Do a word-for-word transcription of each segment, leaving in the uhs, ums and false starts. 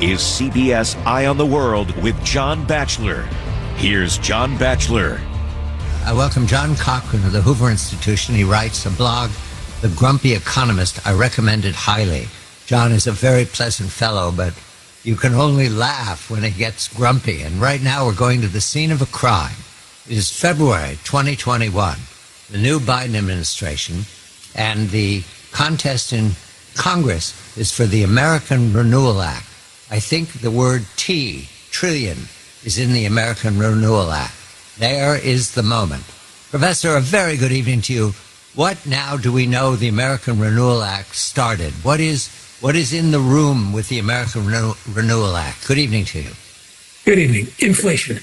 is C B S Eye on the World with John Batchelor. Here's John Batchelor. I welcome John Cochrane of the Hoover Institution. He writes a blog, The Grumpy Economist. I recommend it highly. John is a very pleasant fellow, but you can only laugh when he gets grumpy. And right now we're going to the scene of a crime. It is February twenty twenty-one, the new Biden administration, and the contest in Congress is for the American Renewal Act. I think the word T, trillion, is in the American Renewal Act. There is the moment. Professor, a very good evening to you. What now do we know the American Renewal Act started? What is what is in the room with the American Renew- Renewal Act? Good evening to you. Good evening. Inflation.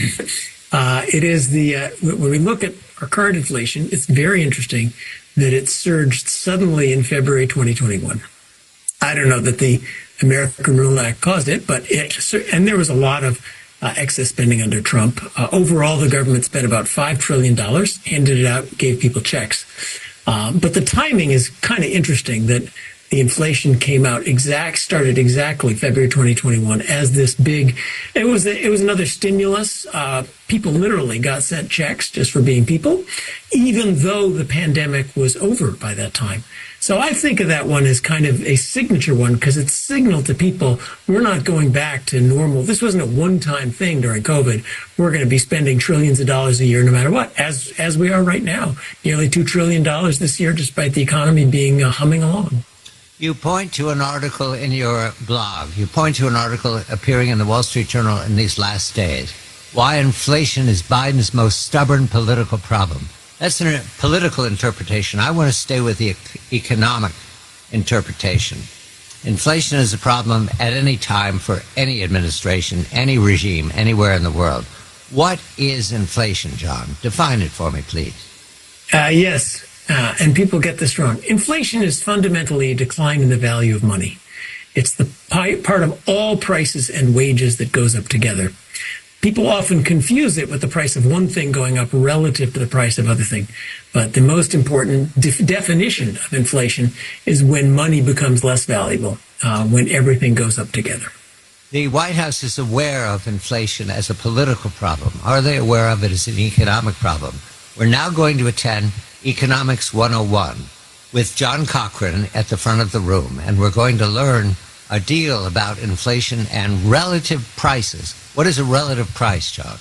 uh, it is the, uh, when we look at our current inflation, it's very interesting that it surged suddenly in February twenty twenty-one. I don't know that the American Renewal Act caused it, but it, and there was a lot of uh, excess spending under Trump. Uh, overall, the government spent about five trillion dollars, handed it out, gave people checks. Um, but the timing is kind of interesting that the inflation came out exact, started exactly February twenty twenty-one as this big, it was, it was another stimulus. Uh, people literally got sent checks just for being people, even though the pandemic was over by that time. So I think of that one as kind of a signature one because it's signaled to people we're not going back to normal. This wasn't a one-time thing during COVID. We're going to be spending trillions of dollars a year no matter what, as as we are right now. Nearly two trillion dollars this year, despite the economy being uh, humming along. You point to an article in your blog. You point to an article appearing in the Wall Street Journal in these last days. Why inflation is Biden's most stubborn political problem. That's a political interpretation. I want to stay with the economic interpretation. Inflation is a problem at any time for any administration, any regime, anywhere in the world. What is inflation, John? Define it for me, please. Uh, yes, uh, and people get this wrong. Inflation is fundamentally a decline in the value of money. It's the pi- part of all prices and wages that goes up together. People often confuse it with the price of one thing going up relative to the price of other thing. But the most important def- definition of inflation is when money becomes less valuable, uh, when everything goes up together. The White House is aware of inflation as a political problem. Are they aware of it as an economic problem? We're now going to attend Economics one oh one with John Cochrane at the front of the room, and we're going to learn a deal about inflation and relative prices. What is a relative price, John?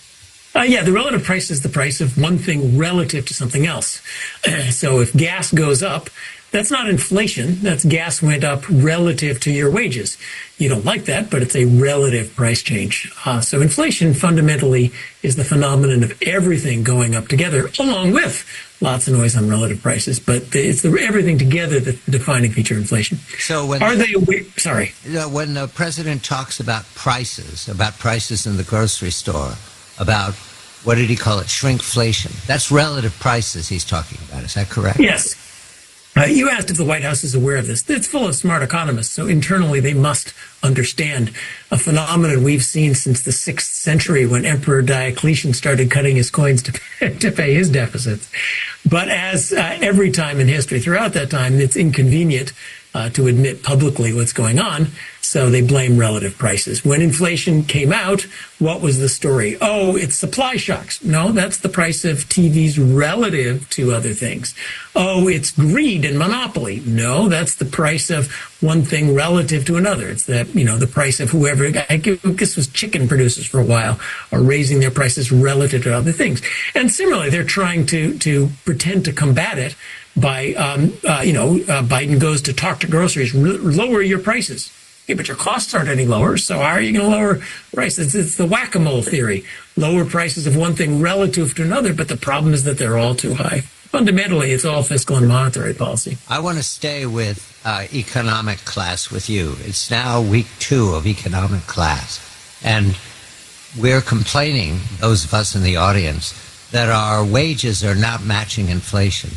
Uh, yeah, the relative price is the price of one thing relative to something else. Uh, so if gas goes up, that's not inflation. That's gas went up relative to your wages. You don't like that, but it's a relative price change. Uh, so inflation fundamentally is the phenomenon of everything going up together, along with lots of noise on relative prices. But it's the, everything together that's the defining feature of inflation. So when Are they aware? Sorry. When the president talks about prices, about prices in the grocery store, about, what did he call it, shrinkflation, that's relative prices he's talking about. Is that correct? Yes. Uh, you asked if the White House is aware of this. It's full of smart economists, so internally they must understand a phenomenon we've seen since the sixth century when Emperor Diocletian started cutting his coins to pay, to pay his deficits. But as uh, every time in history throughout that time, it's inconvenient uh, to admit publicly what's going on, so they blame relative prices. When inflation came out, what was the story? Oh, it's supply shocks. No, that's the price of T Vs relative to other things. Oh, it's greed and monopoly. No, that's the price of one thing relative to another. It's that, you know, the price of whoever, I guess was chicken producers for a while, are raising their prices relative to other things. And similarly, they're trying to, to pretend to combat it by, um, uh, you know, uh, Biden goes to talk to groceries, lower your prices. Yeah, but your costs aren't any lower, so how are you going to lower prices? It's, it's the whack-a-mole theory. Lower prices of one thing relative to another, but the problem is that they're all too high. Fundamentally, it's all fiscal and monetary policy. I want to stay with uh, economic class with you. It's now week two of economic class, and we're complaining, those of us in the audience, that our wages are not matching inflation.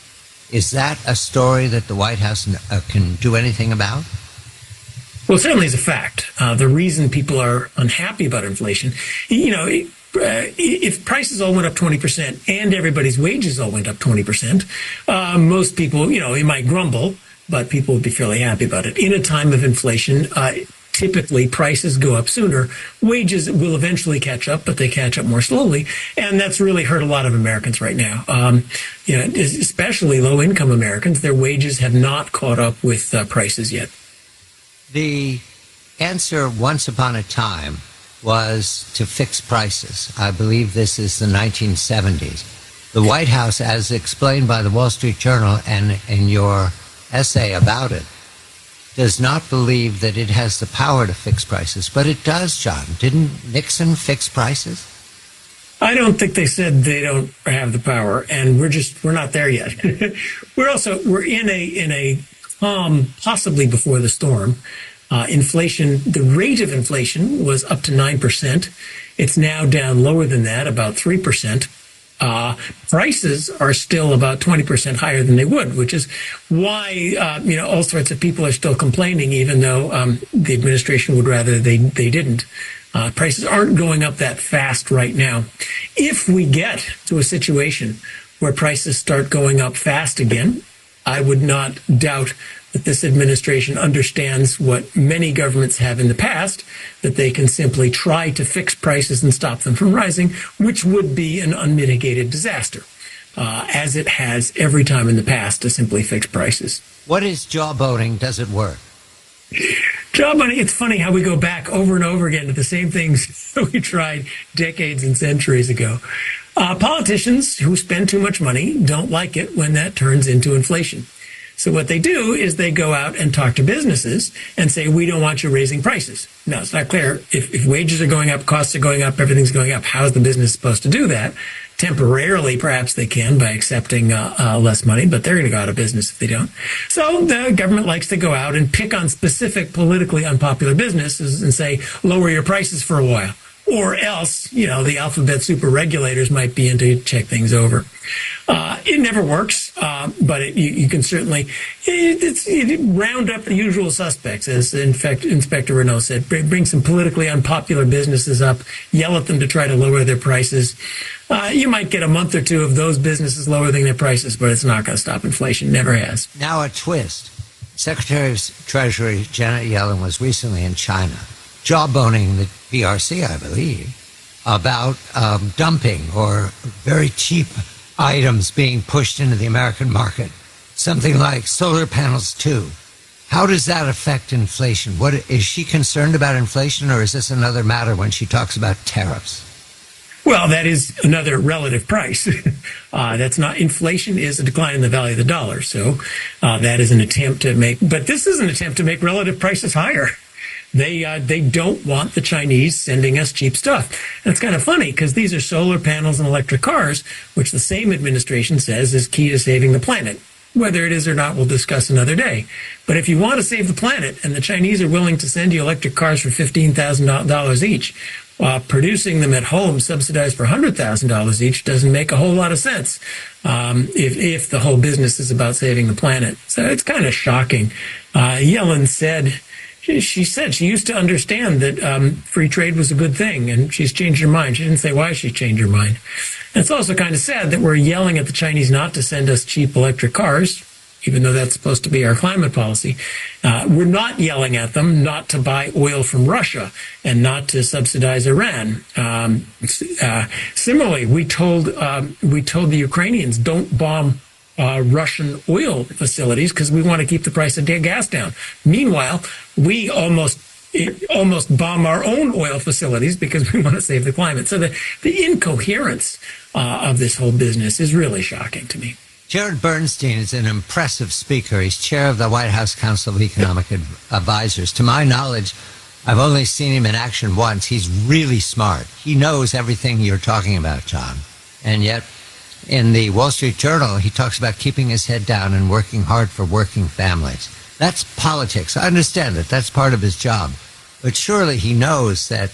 Is that a story that the White House uh, can do anything about? Well, it certainly is a fact. Uh, the reason people are unhappy about inflation, you know, it, uh, if prices all went up twenty percent and everybody's wages all went up twenty percent, uh, most people, you know, they might grumble, but people would be fairly happy about it. In a time of inflation, uh, typically prices go up sooner. Wages will eventually catch up, but they catch up more slowly. And that's really hurt a lot of Americans right now. Um, you know, especially low-income Americans. Their wages have not caught up with uh, prices yet. The answer once upon a time was to fix prices. I believe this is the nineteen seventies. The White House, as explained by the Wall Street Journal and in your essay about it, does not believe that it has the power to fix prices. But it does, John. Didn't Nixon fix prices? I don't think they said they don't have the power, and we're just we're not there yet. we're also we're in a in a calm, possibly before the storm. Uh, inflation, the rate of inflation was up to nine percent. It's now down lower than that, about three percent. Uh, prices are still about twenty percent higher than they would, which is why, uh, you know, all sorts of people are still complaining, even though um, the administration would rather they, they didn't. Uh, prices aren't going up that fast right now. If we get to a situation where prices start going up fast again, I would not doubt that this administration understands what many governments have in the past, that they can simply try to fix prices and stop them from rising, which would be an unmitigated disaster, uh, as it has every time in the past to simply fix prices. What is jawboning? Does it work? Jawboning, it's funny how we go back over and over again to the same things that we tried decades and centuries ago. Uh, politicians who spend too much money don't like it when that turns into inflation. So what they do is they go out and talk to businesses and say, we don't want you raising prices. Now, it's not clear. If, if wages are going up, costs are going up, everything's going up, how is the business supposed to do that? Temporarily, perhaps they can by accepting uh, uh, less money, but they're going to go out of business if they don't. So the government likes to go out and pick on specific politically unpopular businesses and say, lower your prices for a while. Or else, you know, the alphabet super regulators might be in to check things over. Uh, it never works, uh, but it, you, you can certainly it, it's, it, round up the usual suspects, as in fact Inspector Renault said. Bring, bring some politically unpopular businesses up, yell at them to try to lower their prices. Uh, you might get a month or two of those businesses lowering their prices, but it's not going to stop inflation. Never has. Now a twist. Secretary of Treasury Janet Yellen was recently in China, jawboning the P R C, I believe, about um, dumping or very cheap items being pushed into the American market, something like solar panels too. How does that affect inflation? What is she concerned about inflation, or is this another matter when she talks about tariffs? Well, that is another relative price. uh, that's not inflation is a decline in the value of the dollar. So uh, that is an attempt to make, but this is an attempt to make relative prices higher. They uh, they don't want the Chinese sending us cheap stuff. And it's kind of funny because these are solar panels and electric cars, which the same administration says is key to saving the planet. Whether it is or not, we'll discuss another day. But if you want to save the planet and the Chinese are willing to send you electric cars for fifteen thousand dollars each, uh, producing them at home subsidized for one hundred thousand dollars each doesn't make a whole lot of sense um, if, if the whole business is about saving the planet. So it's kind of shocking. Uh, Yellen said... She said she used to understand that um, free trade was a good thing, and she's changed her mind. She didn't say why she changed her mind. And it's also kind of sad that we're yelling at the Chinese not to send us cheap electric cars, even though that's supposed to be our climate policy. Uh, we're not yelling at them not to buy oil from Russia and not to subsidize Iran. Um, uh, similarly, we told um, we told the Ukrainians don't bomb Uh, Russian oil facilities because we want to keep the price of gas down. Meanwhile, we almost almost bomb our own oil facilities because we want to save the climate. So the, the incoherence uh, of this whole business is really shocking to me. Jared Bernstein is an impressive speaker. He's chair of the White House Council of Economic Advisors. To my knowledge, I've only seen him in action once. He's really smart. He knows everything you're talking about, John. And yet, in the Wall Street Journal, he talks about keeping his head down and working hard for working families. That's politics. I understand that. That's part of his job. But surely he knows that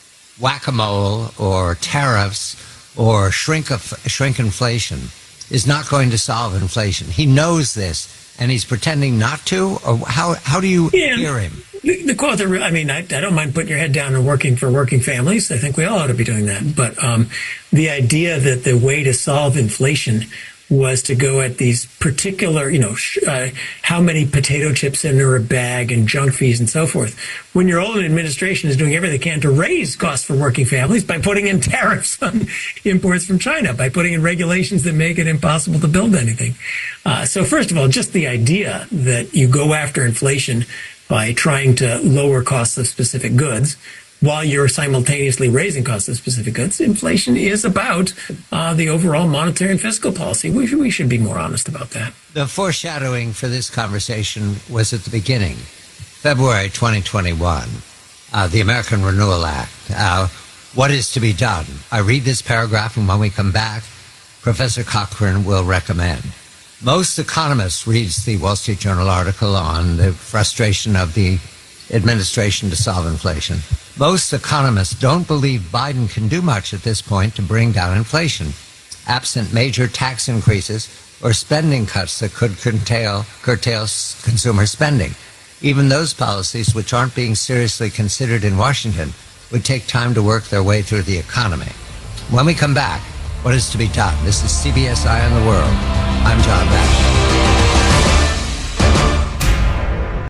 whack-a-mole or tariffs or shrink, of, shrink inflation is not going to solve inflation. He knows this, and he's pretending not to? Or how, how do you yeah. hear him? The, the quote, I mean, I, I don't mind putting your head down and working for working families. I think we all ought to be doing that. But um, the idea that the way to solve inflation was to go at these particular, you know, sh- uh, how many potato chips in a bag and junk fees and so forth. When your own administration is doing everything they can to raise costs for working families by putting in tariffs on imports from China, by putting in regulations that make it impossible to build anything. Uh, so first of all, just the idea that you go after inflation by trying to lower costs of specific goods while you're simultaneously raising costs of specific goods, inflation is about uh, the overall monetary and fiscal policy. We, we should be more honest about that. The foreshadowing for this conversation was at the beginning, February twenty twenty-one, uh, the American Renewal Act. Uh, what is to be done? I read this paragraph, and when we come back, Professor Cochrane will recommend. Most economists, reads the Wall Street Journal article on the frustration of the administration to solve inflation. Most economists don't believe Biden can do much at this point to bring down inflation, absent major tax increases or spending cuts that could curtail, curtail consumer spending. Even those policies, which aren't being seriously considered in Washington, would take time to work their way through the economy. When we come back, what is to be done? This is C B S Eye on the World. I'm John Batchelor.